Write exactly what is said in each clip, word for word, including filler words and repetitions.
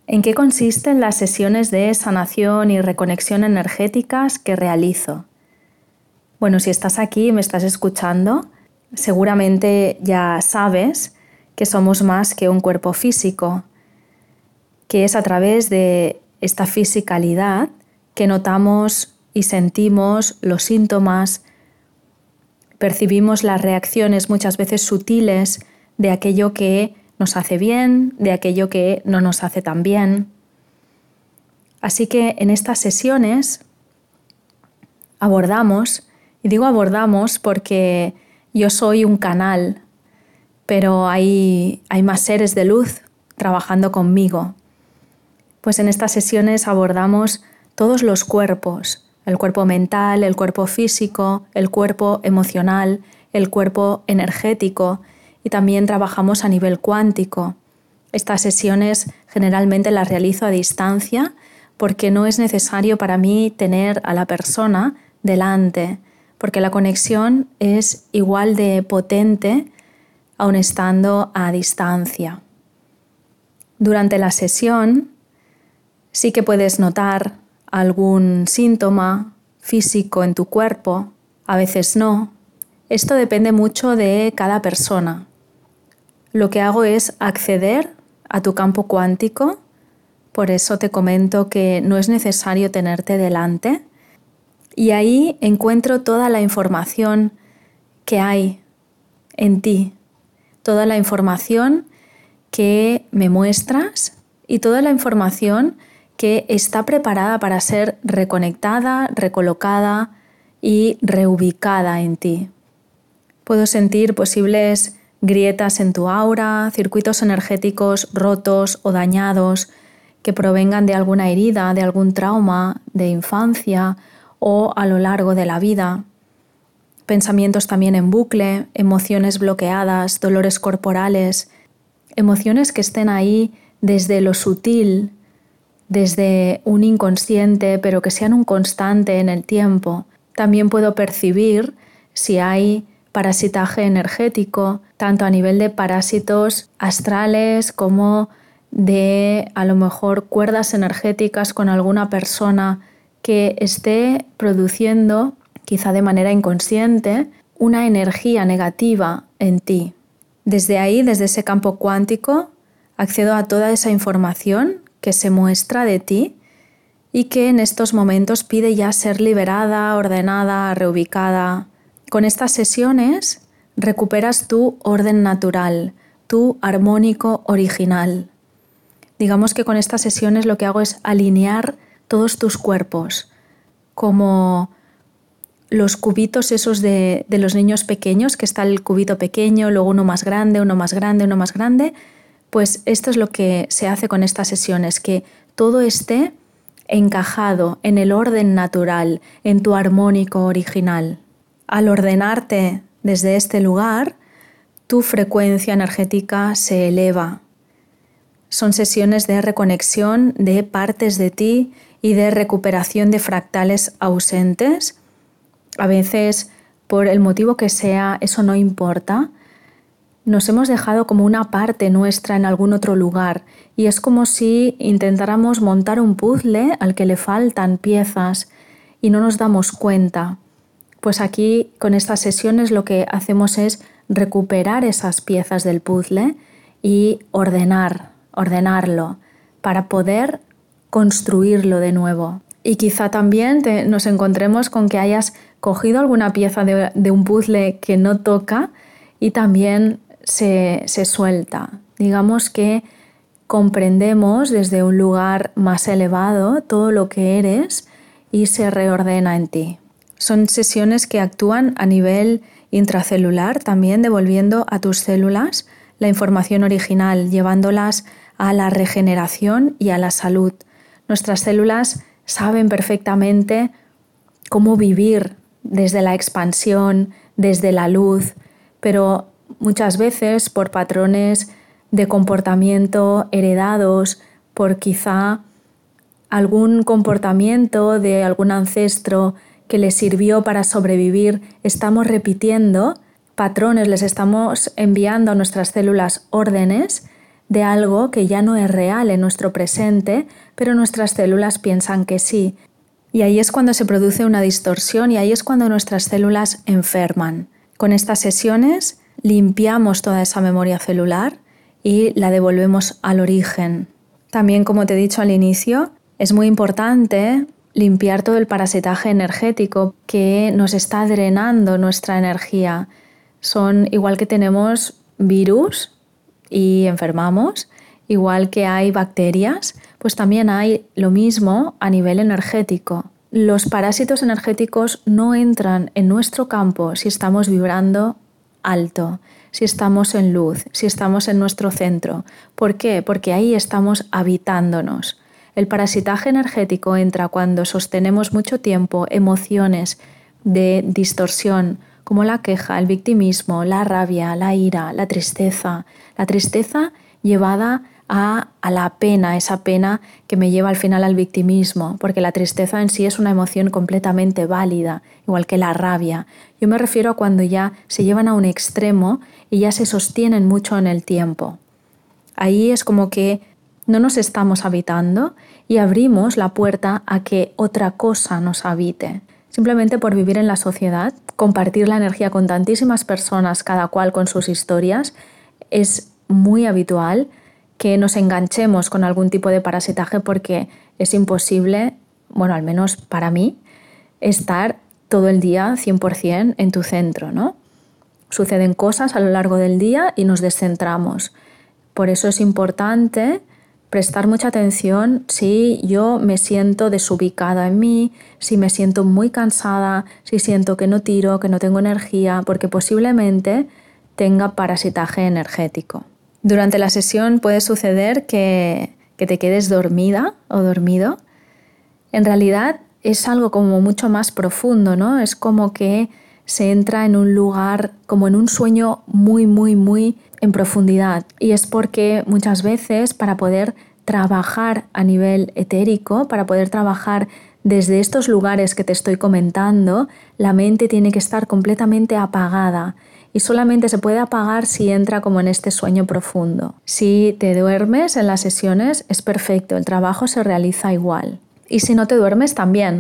¿En qué consisten las sesiones de sanación y reconexión energéticas que realizo? Bueno, si estás aquí y me estás escuchando, seguramente ya sabes que somos más que un cuerpo físico, que es a través de esta fisicalidad que notamos y sentimos los síntomas, percibimos las reacciones muchas veces sutiles de aquello que nos hace bien, de aquello que no nos hace tan bien. Así que en estas sesiones abordamos, y digo abordamos porque yo soy un canal, pero hay, hay más seres de luz trabajando conmigo. Pues en estas sesiones abordamos todos los cuerpos, el cuerpo mental, el cuerpo físico, el cuerpo emocional, el cuerpo energético, y también trabajamos a nivel cuántico. Estas sesiones generalmente las realizo a distancia porque no es necesario para mí tener a la persona delante, porque la conexión es igual de potente aun estando a distancia. Durante la sesión sí que puedes notar algún síntoma físico en tu cuerpo, a veces no. Esto depende mucho de cada persona. Lo que hago es acceder a tu campo cuántico, por eso te comento que no es necesario tenerte delante, y ahí encuentro toda la información que hay en ti, toda la información que me muestras y toda la información que está preparada para ser reconectada, recolocada y reubicada en ti. Puedo sentir posibles grietas en tu aura, circuitos energéticos rotos o dañados que provengan de alguna herida, de algún trauma de infancia o a lo largo de la vida. Pensamientos también en bucle, emociones bloqueadas, dolores corporales, emociones que estén ahí desde lo sutil, desde un inconsciente, pero que sean un constante en el tiempo. También puedo percibir si hay parasitaje energético, tanto a nivel de parásitos astrales como de a lo mejor cuerdas energéticas con alguna persona que esté produciendo, quizá de manera inconsciente, una energía negativa en ti. Desde ahí, desde ese campo cuántico, accedo a toda esa información que se muestra de ti y que en estos momentos pide ya ser liberada, ordenada, reubicada. Con estas sesiones recuperas tu orden natural, tu armónico original. Digamos que con estas sesiones lo que hago es alinear todos tus cuerpos, como los cubitos esos de, de los niños pequeños, que está el cubito pequeño, luego uno más grande, uno más grande, uno más grande. Pues esto es lo que se hace con estas sesiones, que todo esté encajado en el orden natural, en tu armónico original. Al ordenarte desde este lugar, tu frecuencia energética se eleva. Son sesiones de reconexión de partes de ti y de recuperación de fractales ausentes. A veces, por el motivo que sea, eso no importa. Nos hemos dejado como una parte nuestra en algún otro lugar y es como si intentáramos montar un puzzle al que le faltan piezas y no nos damos cuenta. Pues aquí, con estas sesiones, lo que hacemos es recuperar esas piezas del puzzle y ordenar, ordenarlo para poder construirlo de nuevo. Y quizá también te, nos encontremos con que hayas cogido alguna pieza de, de un puzzle que no toca y también se, se suelta. Digamos que comprendemos desde un lugar más elevado todo lo que eres y se reordena en ti. Son sesiones que actúan a nivel intracelular, también devolviendo a tus células la información original, llevándolas a la regeneración y a la salud. Nuestras células saben perfectamente cómo vivir desde la expansión, desde la luz, pero muchas veces por patrones de comportamiento heredados, por quizá algún comportamiento de algún ancestro que les sirvió para sobrevivir, estamos repitiendo patrones, les estamos enviando a nuestras células órdenes de algo que ya no es real en nuestro presente, pero nuestras células piensan que sí. Y ahí es cuando se produce una distorsión y ahí es cuando nuestras células enferman. Con estas sesiones limpiamos toda esa memoria celular y la devolvemos al origen. También, como te he dicho al inicio, es muy importante limpiar todo el parasitaje energético que nos está drenando nuestra energía. Son igual que tenemos virus y enfermamos, igual que hay bacterias, pues también hay lo mismo a nivel energético. Los parásitos energéticos no entran en nuestro campo si estamos vibrando alto, si estamos en luz, si estamos en nuestro centro. ¿Por qué? Porque ahí estamos habitándonos. El parasitaje energético entra cuando sostenemos mucho tiempo emociones de distorsión, como la queja, el victimismo, la rabia, la ira, la tristeza. La tristeza llevada a, a la pena, esa pena que me lleva al final al victimismo, porque la tristeza en sí es una emoción completamente válida, igual que la rabia. Yo me refiero a cuando ya se llevan a un extremo y ya se sostienen mucho en el tiempo. Ahí es como que no nos estamos habitando y abrimos la puerta a que otra cosa nos habite. Simplemente por vivir en la sociedad, compartir la energía con tantísimas personas, cada cual con sus historias, es muy habitual que nos enganchemos con algún tipo de parasitaje porque es imposible, bueno, al menos para mí, estar todo el día cien por ciento en tu centro, ¿no? Suceden cosas a lo largo del día y nos descentramos. Por eso es importante prestar mucha atención si yo me siento desubicada en mí, si me siento muy cansada, si siento que no tiro, que no tengo energía, porque posiblemente tenga parasitaje energético. Durante la sesión puede suceder que, que te quedes dormida o dormido. En realidad es algo como mucho más profundo, ¿no? Es como que se entra en un lugar, como en un sueño muy, muy, muy en profundidad. Y es porque muchas veces para poder trabajar a nivel etérico, para poder trabajar desde estos lugares que te estoy comentando, la mente tiene que estar completamente apagada. Y solamente se puede apagar si entra como en este sueño profundo. Si te duermes en las sesiones es perfecto, el trabajo se realiza igual. Y si no te duermes también.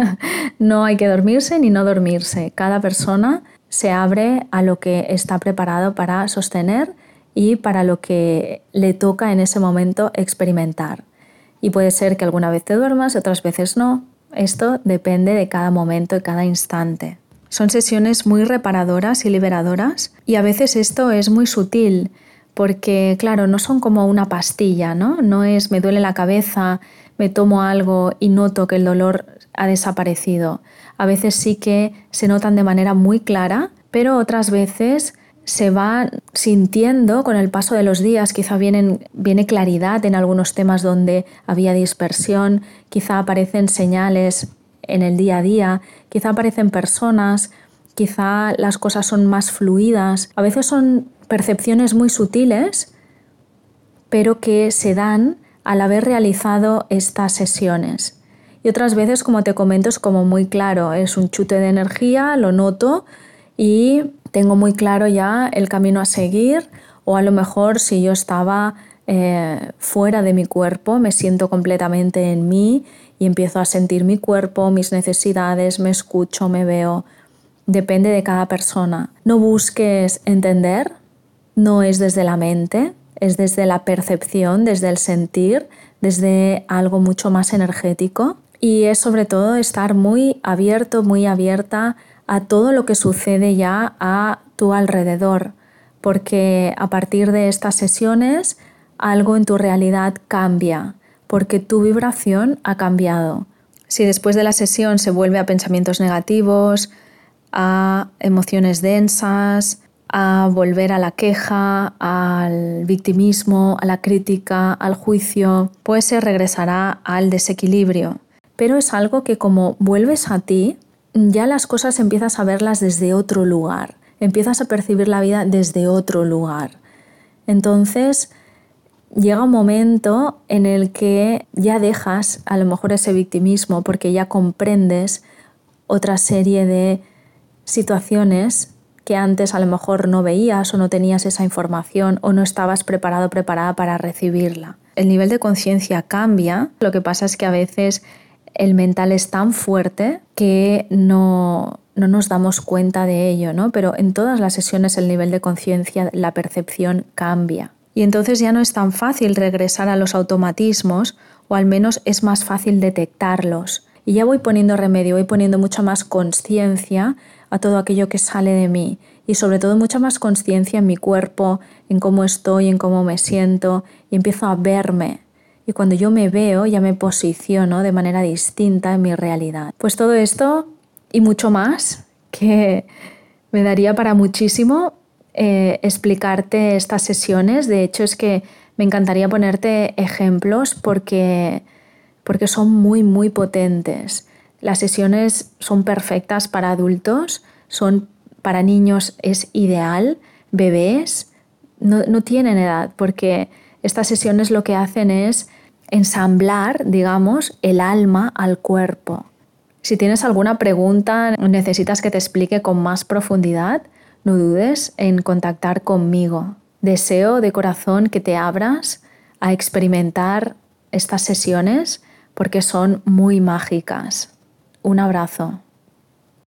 No hay que dormirse ni no dormirse. Cada persona se abre a lo que está preparado para sostener y para lo que le toca en ese momento experimentar. Y puede ser que alguna vez te duermas, otras veces no. Esto depende de cada momento y cada instante. Son sesiones muy reparadoras y liberadoras y a veces esto es muy sutil porque, claro, no son como una pastilla, ¿no? No es me duele la cabeza, me tomo algo y noto que el dolor ha desaparecido. A veces sí que se notan de manera muy clara, pero otras veces se va sintiendo con el paso de los días. Quizá vienen, viene claridad en algunos temas donde había dispersión, quizá aparecen señales en el día a día, quizá aparecen personas, quizá las cosas son más fluidas. A veces son percepciones muy sutiles, pero que se dan al haber realizado estas sesiones. Y otras veces, como te comento, es como muy claro, es un chute de energía, lo noto y tengo muy claro ya el camino a seguir, o a lo mejor si yo estaba eh, fuera de mi cuerpo, me siento completamente en mí y empiezo a sentir mi cuerpo, mis necesidades, me escucho, me veo. Depende de cada persona. No busques entender, no es desde la mente, es desde la percepción, desde el sentir, desde algo mucho más energético. Y es sobre todo estar muy abierto, muy abierta a todo lo que sucede ya a tu alrededor, porque a partir de estas sesiones algo en tu realidad cambia, porque tu vibración ha cambiado. Si después de la sesión se vuelve a pensamientos negativos, a emociones densas, a volver a la queja, al victimismo, a la crítica, al juicio, pues se regresará al desequilibrio. Pero es algo que como vuelves a ti, ya las cosas empiezas a verlas desde otro lugar, empiezas a percibir la vida desde otro lugar. Entonces llega un momento en el que ya dejas a lo mejor ese victimismo porque ya comprendes otra serie de situaciones que antes a lo mejor no veías o no tenías esa información o no estabas preparado o preparada para recibirla. El nivel de conciencia cambia, lo que pasa es que a veces el mental es tan fuerte que no, no nos damos cuenta de ello, ¿no? Pero en todas las sesiones el nivel de conciencia, la percepción cambia. Y entonces ya no es tan fácil regresar a los automatismos, o al menos es más fácil detectarlos. Y ya voy poniendo remedio, voy poniendo mucha más conciencia a todo aquello que sale de mí. Y sobre todo mucha más conciencia en mi cuerpo, en cómo estoy, en cómo me siento, y empiezo a verme. Y cuando yo me veo, ya me posiciono de manera distinta en mi realidad. Pues todo esto y mucho más, que me daría para muchísimo eh, explicarte estas sesiones. De hecho, es que me encantaría ponerte ejemplos porque, porque son muy, muy potentes. Las sesiones son perfectas para adultos, son para niños es ideal, bebés no, no tienen edad, porque estas sesiones lo que hacen es ensamblar, digamos, el alma al cuerpo. Si tienes alguna pregunta o necesitas que te explique con más profundidad, no dudes en contactar conmigo. Deseo de corazón que te abras a experimentar estas sesiones porque son muy mágicas. Un abrazo.